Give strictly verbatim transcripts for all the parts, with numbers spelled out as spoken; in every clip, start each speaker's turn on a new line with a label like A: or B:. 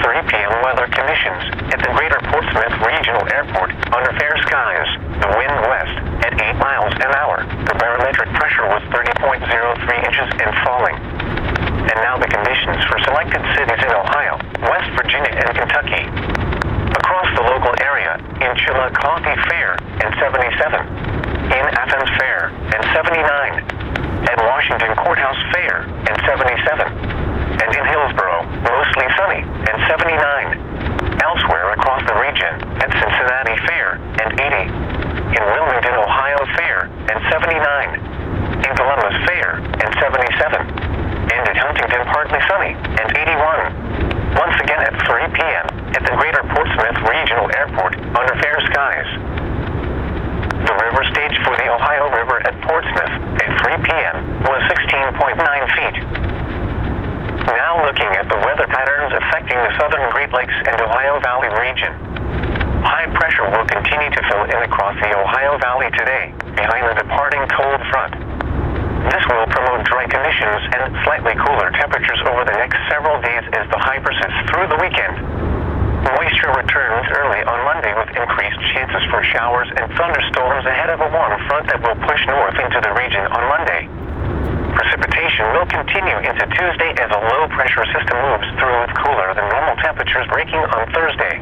A: three p m weather conditions at the Greater Portsmouth Regional Airport under fair skies. The wind west at eight miles an hour. The barometric pressure was thirty point zero three inches and falling. And now the conditions for selected cities in Ohio, West Virginia, and Kentucky. Across the local area, in Chillicothe Fair and seventy-seven, in Athens Fair and seventy-nine, at Washington Courthouse Fair and seventy-seven, and in Hillsborough, mostly sunny and seventy-nine. Elsewhere across the region, at Cincinnati Fair and eighty, in Wilmington, Ohio Fair and seventy-nine, in Columbus Fair and seventy-seven, and at Huntington partly sunny and eighty-one. Once again at three p m at the Greater Portsmouth Regional Airport under fair skies. The river stage for the Ohio River at Portsmouth at three p m was sixteen point nine feet. Now looking at the weather patterns affecting the southern Great Lakes and Ohio Valley region. High pressure will continue to fill in across the Ohio Valley today, behind the departing cold front. This will promote dry conditions and slightly cooler temperatures over the next several days as the high persists through the weekend. Moisture returns early on Monday with increased chances for showers and thunderstorms ahead of a warm front that will push north into the region on Monday. Precipitation will continue into Tuesday as a low-pressure system moves through with cooler than normal temperatures breaking on Thursday.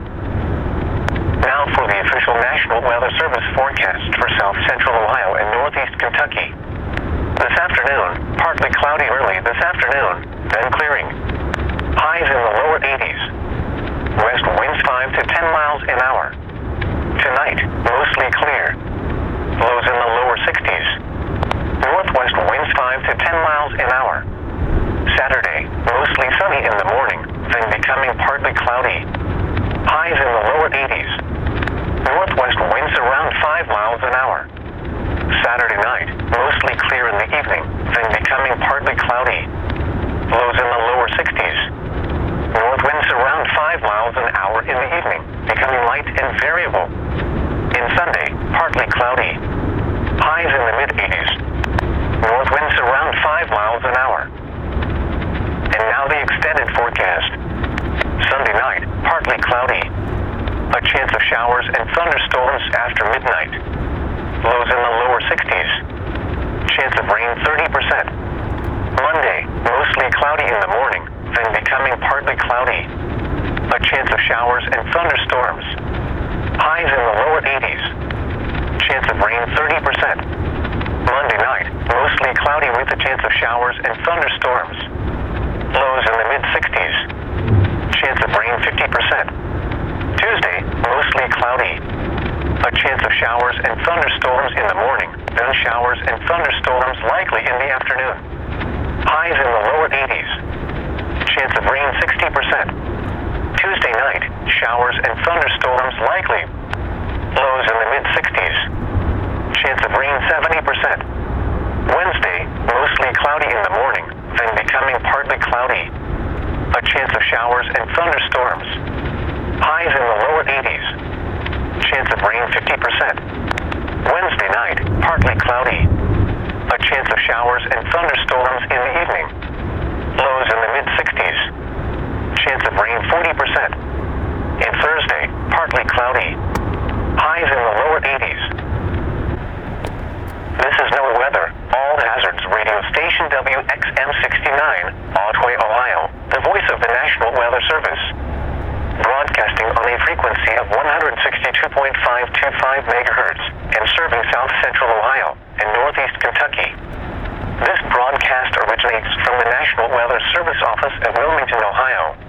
A: Now for the official National Weather Service forecast for south central Ohio and northeast Kentucky. This afternoon, partly cloudy early this afternoon, then clearing. Highs in the lower eighties. West winds five to ten miles an hour. Tonight, mostly clear. Lows in the lower sixties. Northwest winds five to ten miles an hour. Saturday, mostly sunny in the morning, then becoming partly cloudy. Highs in the lower eighties. Northwest winds around five miles an hour. Saturday night, mostly clear in the evening, then becoming partly cloudy. Lows in the lower sixties. North winds around five miles an hour in the evening, becoming light and variable. In Sunday, partly cloudy. Highs in the mid-eighties. North winds around five miles an hour. And now the extended forecast. Sunday night, partly cloudy. A chance of showers and thunderstorms after midnight. Lows in the lower sixties. Chance of rain thirty percent. Monday, mostly cloudy in the morning, then becoming partly cloudy. A chance of showers and thunderstorms. Highs in the lower eighties. Chance of rain thirty percent. Monday night, mostly cloudy with a chance of showers and thunderstorms. Lows in the mid-sixties. Chance of rain fifty percent. Tuesday, mostly cloudy. A chance of showers and thunderstorms in the morning, then showers and thunderstorms likely in the afternoon. Highs in the lower eighties. Chance of rain sixty percent. Tuesday night, showers and thunderstorms likely. Lows in the mid-sixties. Chance of rain seventy percent. Wednesday, mostly cloudy in the morning, then becoming partly cloudy. A chance of showers and thunderstorms. Highs in the lower eighties. Chance of rain fifty percent. Wednesday night, partly cloudy. A chance of showers and thunderstorms in the evening. Lows in the mid-sixties. Chance of rain forty percent. And Thursday, partly cloudy. Highs in the lower eighties. This is NOAA Weather, All Hazards Radio Station W X M sixty-nine, Otway, Ohio, the voice of the National Weather Service. Broadcasting on a frequency of one hundred sixty-two point five two five megahertz and serving south central Ohio and northeast Kentucky. This broadcast originates from the National Weather Service office at Wilmington, Ohio.